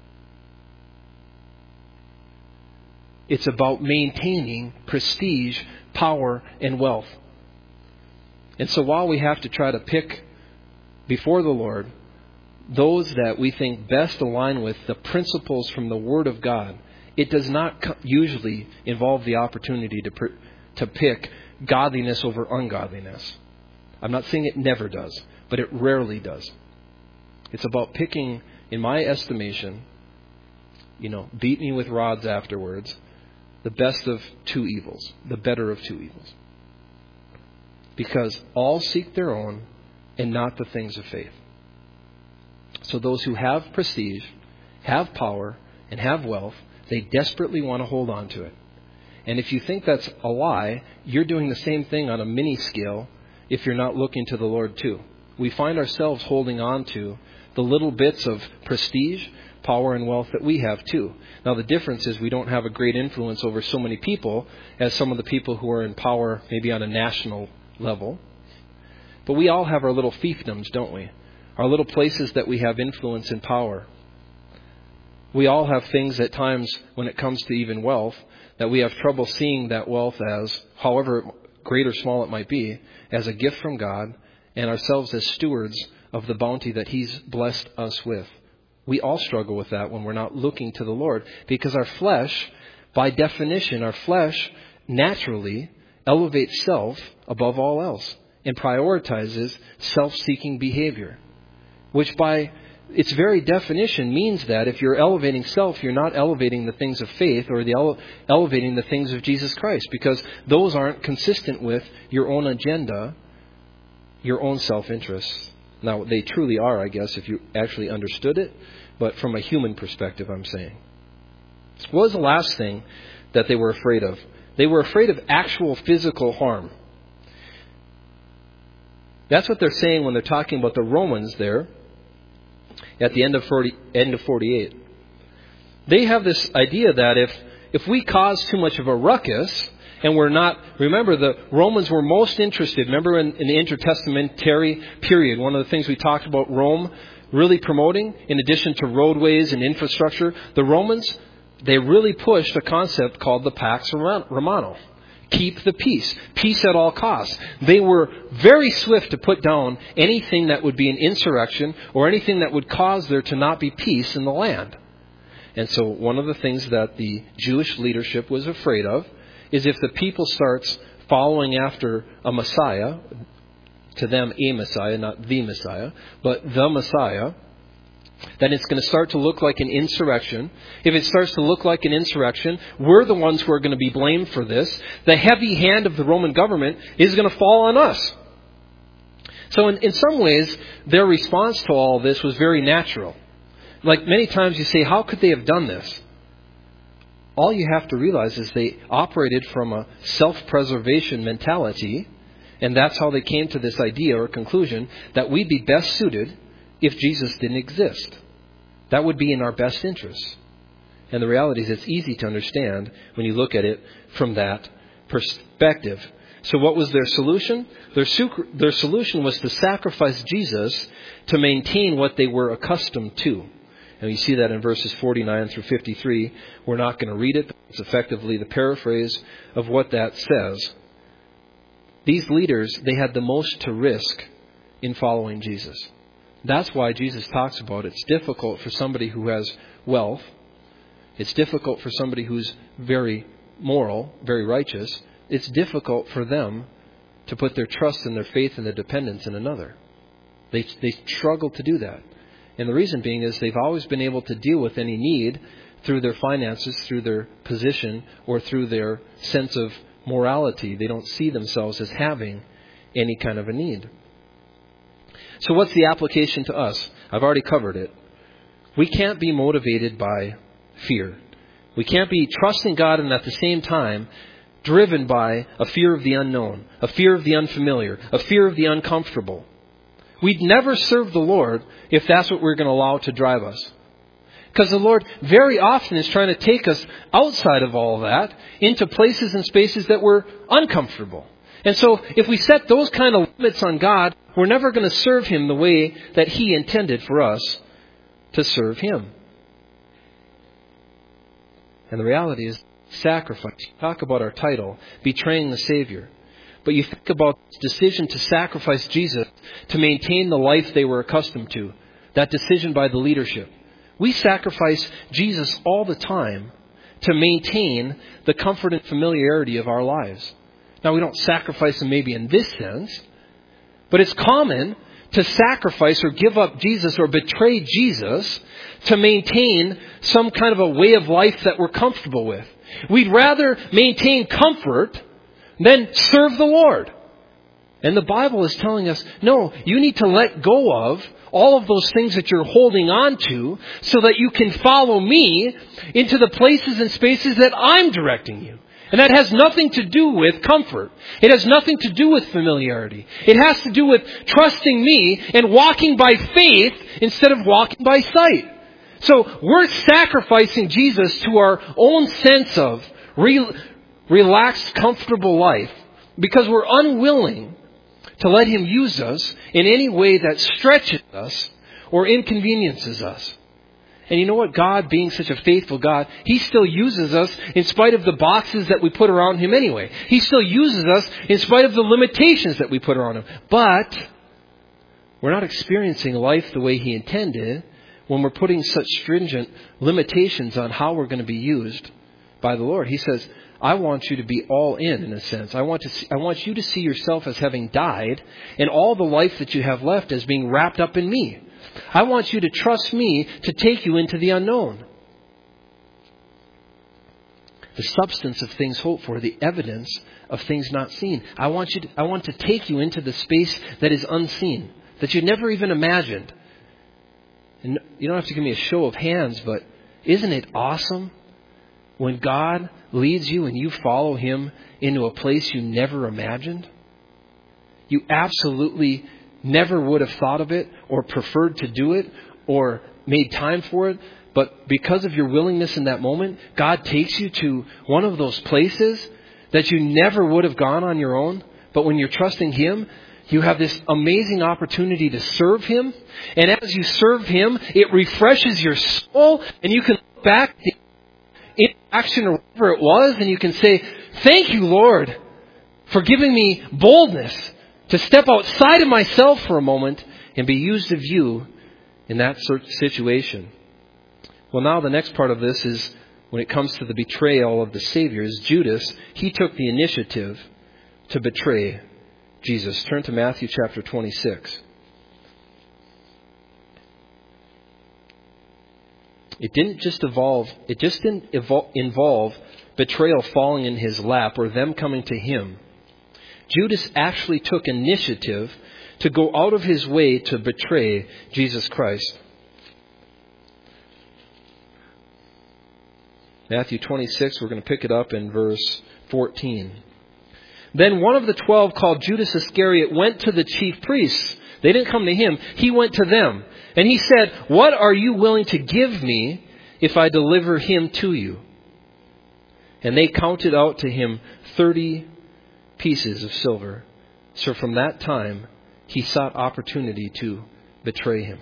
It's about maintaining prestige, power, and wealth. And so while we have to try to pick before the Lord those that we think best align with the principles from the Word of God, it does not usually involve the opportunity to pick godliness over ungodliness. I'm not saying it never does, but it rarely does. It's about picking, in my estimation, beat me with rods afterwards, the best of two evils, the better of two evils. Because all seek their own and not the things of faith. So those who have prestige, have power, and have wealth, they desperately want to hold on to it. And if you think that's a lie, you're doing the same thing on a mini scale if you're not looking to the Lord too. we find ourselves holding on to the little bits of prestige, power, and wealth that we have too. Now the difference is we don't have a great influence over so many people as some of the people who are in power maybe on a national level. But we all have our little fiefdoms, don't we? Our little places that we have influence and power. We all have things at times when it comes to even wealth that we have trouble seeing that wealth as, however great or small it might be, as a gift from God and ourselves as stewards of the bounty that He's blessed us with. We all struggle with that when we're not looking to the Lord, because our flesh, by definition, our flesh naturally elevates self above all else and prioritizes self-seeking behavior, which by its very definition means that if you're elevating self, you're not elevating the things of faith or elevating the things of Jesus Christ, because those aren't consistent with your own agenda, your own self-interest. Now, they truly are, I guess, if you actually understood it, but from a human perspective, I'm saying. What was the last thing that they were afraid of? They were afraid of actual physical harm. That's what they're saying when they're talking about the Romans there at the end of 48. They have this idea that if we cause too much of a ruckus, and we're not, remember the Romans were most interested, remember in the intertestamentary period, one of the things we talked about Rome really promoting, in addition to roadways and infrastructure, the Romans, they really pushed a concept called the Pax Romana. Keep the peace. Peace at all costs. They were very swift to put down anything that would be an insurrection or anything that would cause there to not be peace in the land. And so one of the things that the Jewish leadership was afraid of is if the people starts following after a Messiah, to them a Messiah, not the Messiah, but the Messiah, then it's going to start to look like an insurrection. If it starts to look like an insurrection, we're the ones who are going to be blamed for this. The heavy hand of the Roman government is going to fall on us. So in some ways, their response to all this was very natural. Like many times you say, how could they have done this? All you have to realize is they operated from a self-preservation mentality, and that's how they came to this idea or conclusion that we'd be best suited if Jesus didn't exist. That would be in our best interest. And the reality is it's easy to understand when you look at it from that perspective. So what was their solution? Their solution was to sacrifice Jesus to maintain what they were accustomed to. And you see that in verses 49 through 53. We're not going to read it. It's effectively the paraphrase of what that says. These leaders, they had the most to risk in following Jesus. That's why Jesus talks about it's difficult for somebody who has wealth. It's difficult for somebody who's very moral, very righteous. It's difficult for them to put their trust and their faith and their dependence in another. They struggle to do that. And the reason being is they've always been able to deal with any need through their finances, through their position, or through their sense of morality. They don't see themselves as having any kind of a need. So what's the application to us? I've already covered it. We can't be motivated by fear. We can't be trusting God and at the same time driven by a fear of the unknown, a fear of the unfamiliar, a fear of the uncomfortable. We'd never serve the Lord if that's what we're going to allow to drive us. Because the Lord very often is trying to take us outside of all that into places and spaces that we're uncomfortable. And so if we set those kind of limits on God, we're never going to serve Him the way that He intended for us to serve Him. And the reality is sacrifice. Talk about our title, betraying the Savior. But you think about this decision to sacrifice Jesus to maintain the life they were accustomed to. That decision by the leadership. We sacrifice Jesus all the time to maintain the comfort and familiarity of our lives. Now, we don't sacrifice Him maybe in this sense, but it's common to sacrifice or give up Jesus or betray Jesus to maintain some kind of a way of life that we're comfortable with. We'd rather maintain comfort than serve the Lord. And the Bible is telling us, no, you need to let go of all of those things that you're holding on to so that you can follow me into the places and spaces that I'm directing you. And that has nothing to do with comfort. It has nothing to do with familiarity. It has to do with trusting me and walking by faith instead of walking by sight. So we're sacrificing Jesus to our own sense of relaxed, comfortable life because we're unwilling to let Him use us in any way that stretches us or inconveniences us. And you know what? God, being such a faithful God, He still uses us in spite of the boxes that we put around Him anyway. He still uses us in spite of the limitations that we put around Him. But we're not experiencing life the way He intended when we're putting such stringent limitations on how we're going to be used by the Lord. He says, I want you to be all in a sense. I want you to see yourself as having died and all the life that you have left as being wrapped up in me. I want you to trust me to take you into the unknown. The substance of things hoped for, the evidence of things not seen. I want to take you into the space that is unseen, that you never even imagined. And you don't have to give me a show of hands, but isn't it awesome when God leads you and you follow Him into a place you never imagined? You absolutely never would have thought of it or preferred to do it or made time for it. But because of your willingness in that moment, God takes you to one of those places that you never would have gone on your own. But when you're trusting Him, you have this amazing opportunity to serve Him. And as you serve Him, it refreshes your soul. And you can look back in action or whatever it was, and you can say, thank you, Lord, for giving me boldness to step outside of myself for a moment and be used of you in that situation. Well, now the next part of this is when it comes to the betrayal of the Savior is Judas. He took the initiative to betray Jesus. Turn to Matthew chapter 26. It just didn't involve betrayal falling in His lap or them coming to Him. Judas actually took initiative to go out of his way to betray Jesus Christ. Matthew 26, we're going to pick it up in verse 14. Then one of the 12, called Judas Iscariot, went to the chief priests. They didn't come to him. He went to them. And he said, what are you willing to give me if I deliver him to you? And they counted out to him 30 pieces of silver. So from that time, he sought opportunity to betray him.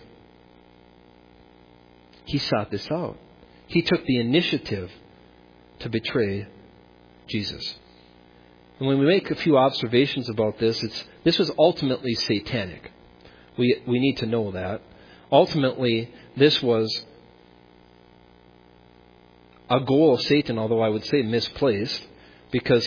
He sought this out. He took the initiative to betray Jesus. And when we make a few observations about this, this was ultimately satanic. We need to know that. Ultimately, this was a goal of Satan, although I would say misplaced, because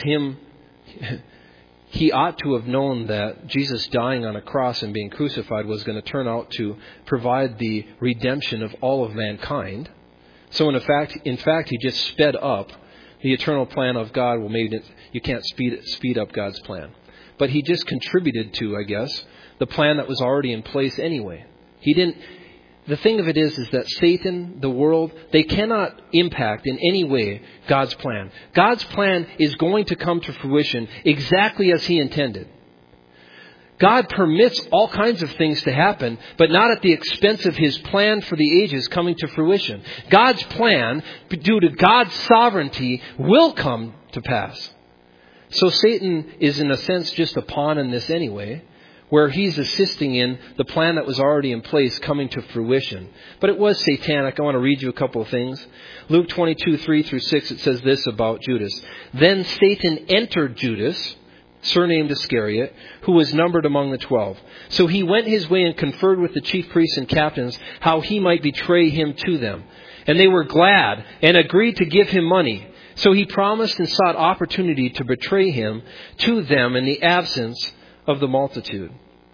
he ought to have known that Jesus dying on a cross and being crucified was going to turn out to provide the redemption of all of mankind. So in fact, he just sped up the eternal plan of God. Well, maybe you can't speed up God's plan. But he just contributed to, I guess, the plan that was already in place anyway. The thing of it is that Satan, the world, they cannot impact in any way God's plan. God's plan is going to come to fruition exactly as He intended. God permits all kinds of things to happen, but not at the expense of His plan for the ages coming to fruition. God's plan, due to God's sovereignty, will come to pass. So Satan is in a sense just a pawn in this anyway, where he's assisting in the plan that was already in place coming to fruition. But it was satanic. I want to read you a couple of things. Luke 22:3-6, it says this about Judas. Then Satan entered Judas, surnamed Iscariot, who was numbered among the 12. So he went his way and conferred with the chief priests and captains how he might betray him to them. And they were glad and agreed to give him money. So he promised and sought opportunity to betray him to them in the absence of the multitude.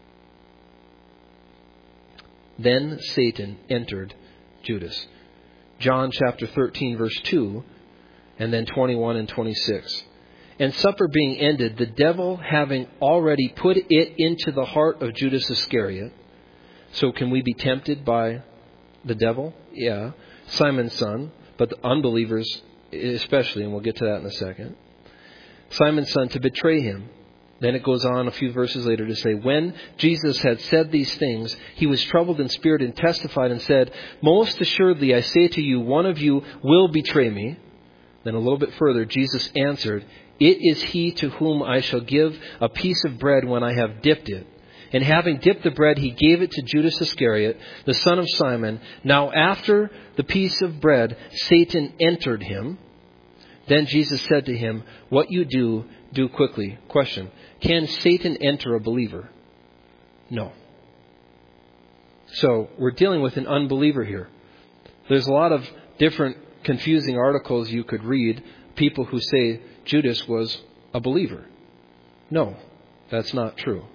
Then Satan entered Judas. John chapter 13 verse 2 and then 21 and 26. And supper being ended, the devil having already put it into the heart of Judas Iscariot. So can we be tempted by the devil? Yeah. Simon's son, but the unbelievers especially, and we'll get to that in a second. Simon's son, to betray him. Then it goes on a few verses later to say, when Jesus had said these things, he was troubled in spirit and testified and said, most assuredly I say to you, one of you will betray me. Then a little bit further, Jesus answered, it is he to whom I shall give a piece of bread when I have dipped it. And having dipped the bread, he gave it to Judas Iscariot, the son of Simon. Now after the piece of bread, Satan entered him. Then Jesus said to him, what you do, do quickly. Question, can Satan enter a believer? No. So we're dealing with an unbeliever here. There's a lot of different confusing articles you could read, people who say Judas was a believer. No, that's not true.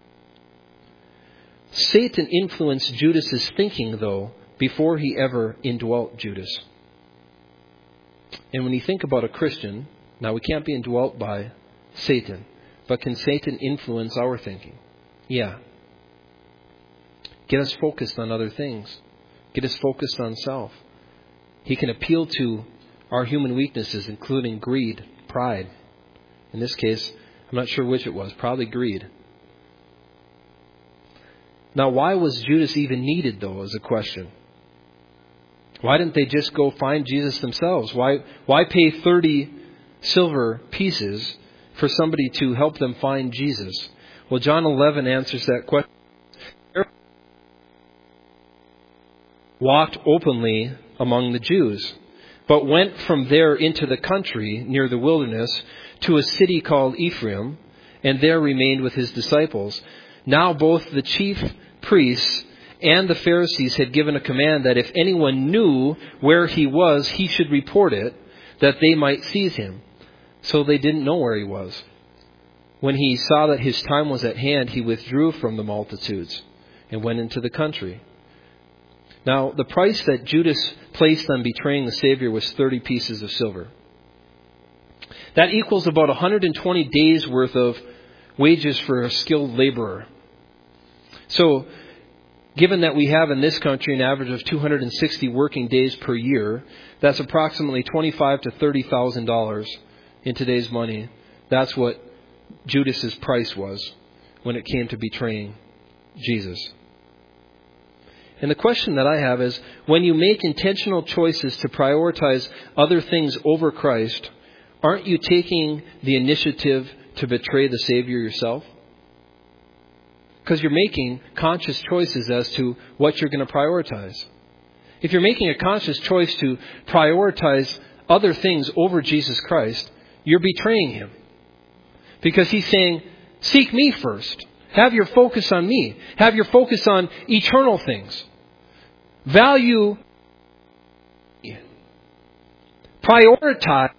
Satan influenced Judas's thinking, though, before he ever indwelt Judas. And when you think about a Christian, now we can't be indwelt by Satan, but can Satan influence our thinking? Yeah. Get us focused on other things. Get us focused on self. He can appeal to our human weaknesses, including greed, pride. In this case, I'm not sure which it was, probably greed. Now, why was Judas even needed, though, is a question. Why didn't they just go find Jesus themselves? Why pay 30 silver pieces for somebody to help them find Jesus? Well, John 11 answers that question. Walked openly among the Jews, but went from there into the country near the wilderness to a city called Ephraim, and there remained with his disciples. Now both the chief priests and the Pharisees had given a command that if anyone knew where he was, he should report it, that they might seize him. So they didn't know where he was. When he saw that his time was at hand, he withdrew from the multitudes and went into the country. Now, the price that Judas placed on betraying the Savior was 30 pieces of silver. That equals about 120 days' worth of wages for a skilled laborer. So, given that we have in this country an average of 260 working days per year, that's approximately $25,000 to $30,000 in today's money. That's what Judas's price was when it came to betraying Jesus. And the question that I have is, when you make intentional choices to prioritize other things over Christ, aren't you taking the initiative to betray the Savior yourself? Because you're making conscious choices as to what you're going to prioritize. If you're making a conscious choice to prioritize other things over Jesus Christ, you're betraying Him. Because He's saying, seek me first. Have your focus on me. Have your focus on eternal things. Value, prioritize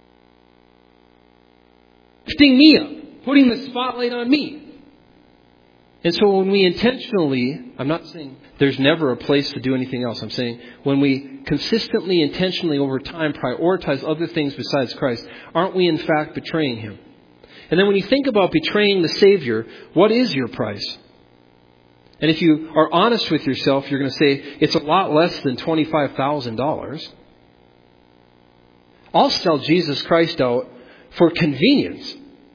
lifting me up, putting the spotlight on me. And so when we intentionally, I'm not saying there's never a place to do anything else. I'm saying when we consistently, intentionally over time prioritize other things besides Christ, aren't we in fact betraying Him? And then when you think about betraying the Savior, what is your price? And if you are honest with yourself, you're going to say, it's a lot less than $25,000. I'll sell Jesus Christ out for convenience.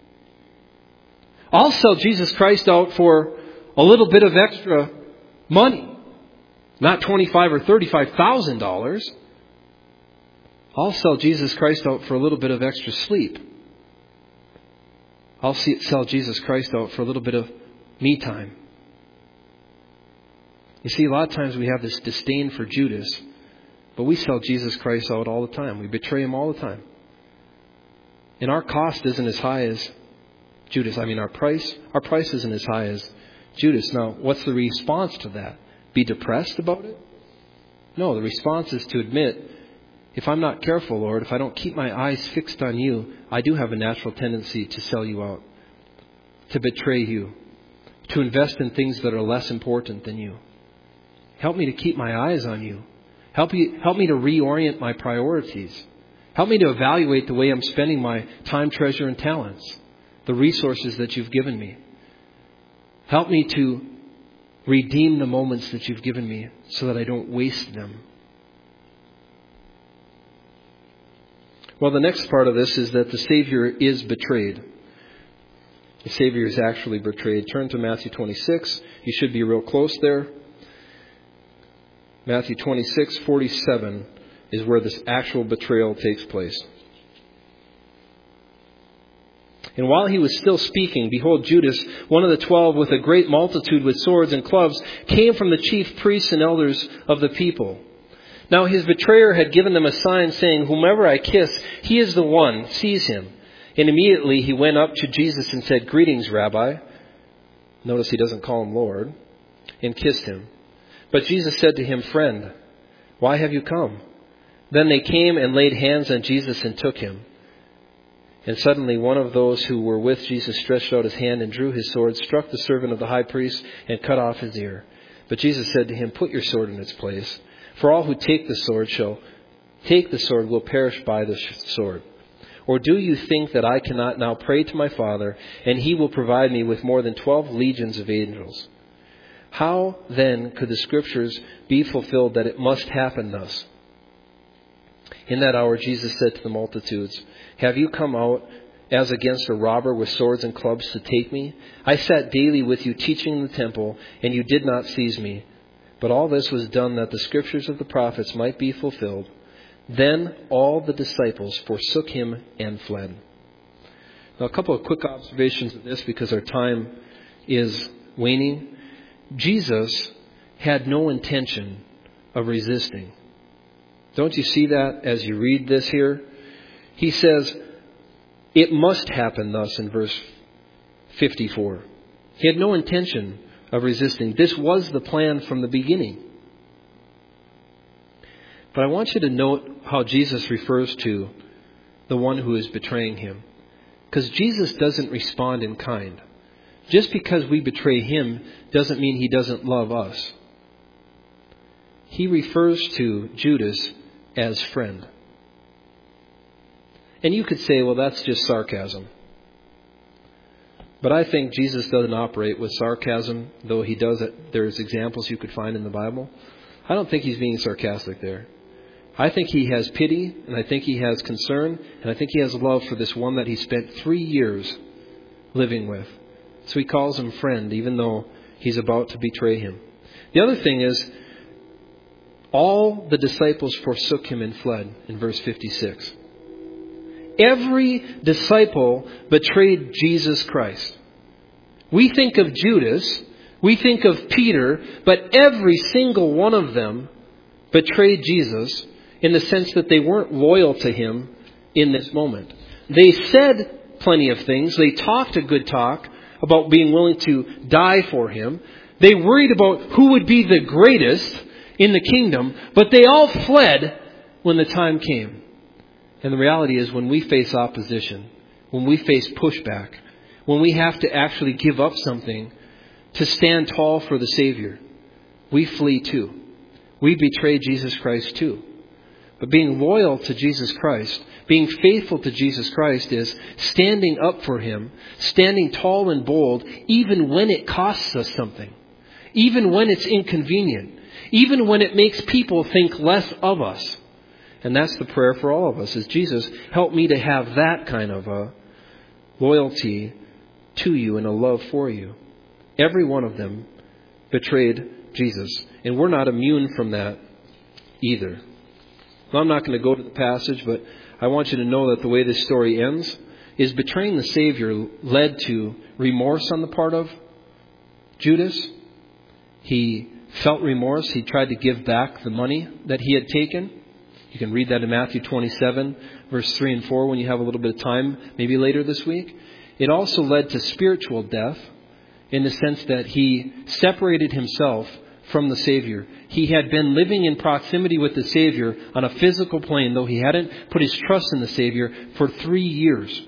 I'll sell Jesus Christ out for a little bit of extra money. Not $25,000 or $35,000. I'll sell Jesus Christ out for a little bit of extra sleep. I'll sell Jesus Christ out for a little bit of me time. You see, a lot of times we have this disdain for Judas, but we sell Jesus Christ out all the time. We betray Him all the time. And our cost isn't as high as Judas. Our price isn't as high as Judas. Now, what's the response to that? Be depressed about it? No, the response is to admit, if I'm not careful, Lord, if I don't keep my eyes fixed on you, I do have a natural tendency to sell you out, to betray you, to invest in things that are less important than you. Help me to keep my eyes on you. Help me to reorient my priorities. Help me to evaluate the way I'm spending my time, treasure, and talents, the resources that you've given me. Help me to redeem the moments that you've given me so that I don't waste them. Well, the next part of this is that the Savior is betrayed. The Savior is actually betrayed. Turn to Matthew 26. You should be real close there. Matthew 26:47 is where this actual betrayal takes place. And while he was still speaking, behold, Judas, one of the 12, with a great multitude with swords and clubs, came from the chief priests and elders of the people. Now his betrayer had given them a sign, saying, "Whomever I kiss, he is the one. Seize him." And immediately he went up to Jesus and said, "Greetings, Rabbi." Notice he doesn't call him Lord. And kissed him. But Jesus said to him, "Friend, why have you come?" Then they came and laid hands on Jesus and took him. And suddenly one of those who were with Jesus stretched out his hand and drew his sword, struck the servant of the high priest, and cut off his ear. But Jesus said to him, "Put your sword in its place. For all who take the sword will perish by the sword. Or do you think that I cannot now pray to my Father, and he will provide me with more than 12 legions of angels? How then could the Scriptures be fulfilled that it must happen thus?" In that hour Jesus said to the multitudes, "Have you come out as against a robber with swords and clubs to take me? I sat daily with you teaching in the temple, and you did not seize me. But all this was done that the Scriptures of the prophets might be fulfilled." Then all the disciples forsook him and fled. Now, a couple of quick observations of this because our time is waning. Jesus had no intention of resisting. Don't you see that as you read this here? He says, "It must happen thus" in verse 54. He had no intention of resisting. This was the plan from the beginning. But I want you to note how Jesus refers to the one who is betraying him. Because Jesus doesn't respond in kind. Just because we betray him doesn't mean he doesn't love us. He refers to Judas as friend. And you could say, well, that's just sarcasm. But I think Jesus doesn't operate with sarcasm, though he does it. There's examples you could find in the Bible. I don't think he's being sarcastic there. I think he has pity, and I think he has concern, and I think he has love for this one that he spent 3 years living with. So he calls him friend, even though he's about to betray him. The other thing is, all the disciples forsook him and fled, in verse 56. Every disciple betrayed Jesus Christ. We think of Judas, we think of Peter, but every single one of them betrayed Jesus in the sense that they weren't loyal to him in this moment. They said plenty of things. They talked a good talk about being willing to die for him. They worried about who would be the greatest in the kingdom, but they all fled when the time came. And the reality is, when we face opposition, when we face pushback, when we have to actually give up something to stand tall for the Savior, we flee too. We betray Jesus Christ too. But being loyal to Jesus Christ, being faithful to Jesus Christ, is standing up for him, standing tall and bold, even when it costs us something, even when it's inconvenient, even when it makes people think less of us. And that's the prayer for all of us, is Jesus, help me to have that kind of a loyalty to you and a love for you. Every one of them betrayed Jesus. And we're not immune from that either. Well, I'm not going to go to the passage, but I want you to know that the way this story ends is betraying the Savior led to remorse on the part of Judas. He felt remorse. He tried to give back the money that he had taken. You can read that in Matthew 27, verse 3 and 4 when you have a little bit of time, maybe later this week. It also led to spiritual death in the sense that he separated himself from the Savior. He had been living in proximity with the Savior on a physical plane, though he hadn't put his trust in the Savior for 3 years.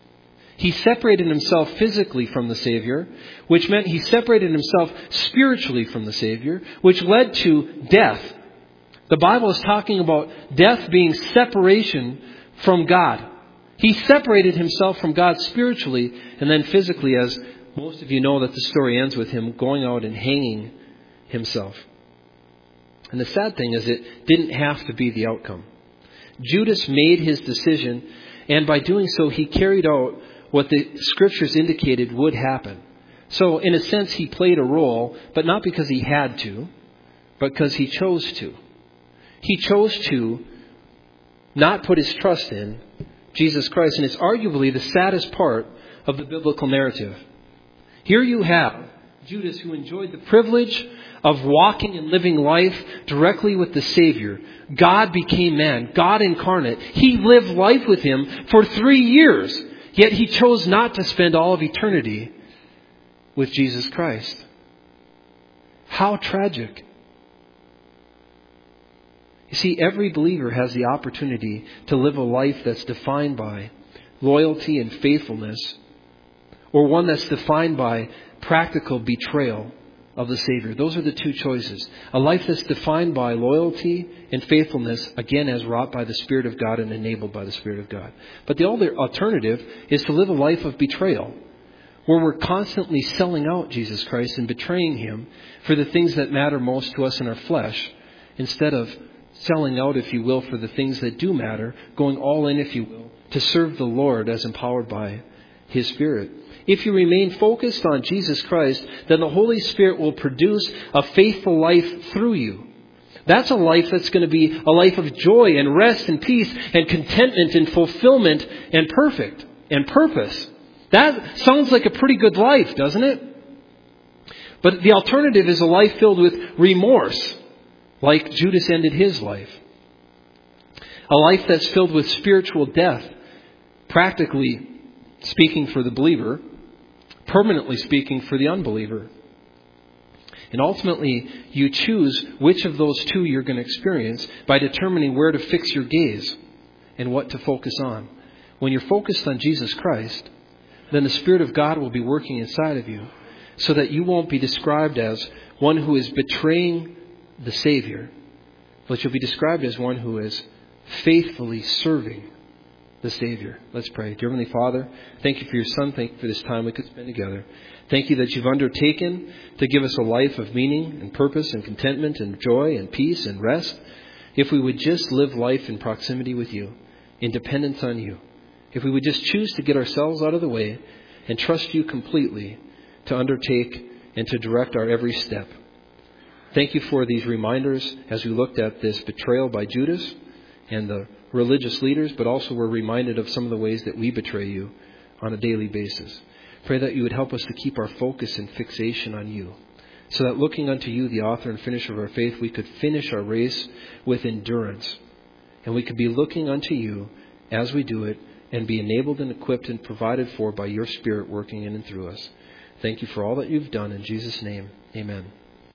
He separated himself physically from the Savior, which meant he separated himself spiritually from the Savior, which led to death. The Bible is talking about death being separation from God. He separated himself from God spiritually and then physically, as most of you know that the story ends with him going out and hanging himself. And the sad thing is, it didn't have to be the outcome. Judas made his decision, and by doing so, he carried out what the Scriptures indicated would happen. So, in a sense, he played a role, but not because he had to, but because he chose to. He chose to not put his trust in Jesus Christ, and it's arguably the saddest part of the biblical narrative. Here you have Judas, who enjoyed the privilege of walking and living life directly with the Savior. God became man, God incarnate. He lived life with him for 3 years, yet he chose not to spend all of eternity with Jesus Christ. How tragic. You see, every believer has the opportunity to live a life that's defined by loyalty and faithfulness, or one that's defined by practical betrayal of the Savior. Those are the two choices. A life that's defined by loyalty and faithfulness, again, as wrought by the Spirit of God and enabled by the Spirit of God. But the other alternative is to live a life of betrayal, where we're constantly selling out Jesus Christ and betraying Him for the things that matter most to us in our flesh, instead of selling out, if you will, for the things that do matter, going all in, if you will, to serve the Lord as empowered by His Spirit. If you remain focused on Jesus Christ, then the Holy Spirit will produce a faithful life through you. That's a life that's going to be a life of joy and rest and peace and contentment and fulfillment and perfect and purpose. That sounds like a pretty good life, doesn't it? But the alternative is a life filled with remorse, like Judas ended his life. A life that's filled with spiritual death, practically speaking for the believer, permanently speaking for the unbeliever. And ultimately, you choose which of those two you're going to experience by determining where to fix your gaze and what to focus on. When you're focused on Jesus Christ, then the Spirit of God will be working inside of you so that you won't be described as one who is betraying the Savior, but you'll be described as one who is faithfully serving the Savior. Let's pray. Dear Heavenly Father, thank you for your Son. Thank you for this time we could spend together. Thank you that you've undertaken to give us a life of meaning and purpose and contentment and joy and peace and rest, if we would just live life in proximity with you, in dependence on you. If we would just choose to get ourselves out of the way and trust you completely to undertake and to direct our every step. Thank you for these reminders as we looked at this betrayal by Judas and the religious leaders, but also we're reminded of some of the ways that we betray you on a daily basis. Pray that you would help us to keep our focus and fixation on you, so that looking unto you, the author and finisher of our faith, we could finish our race with endurance, and we could be looking unto you as we do it and be enabled and equipped and provided for by your Spirit working in and through us. Thank you for all that you've done. In Jesus' name, amen.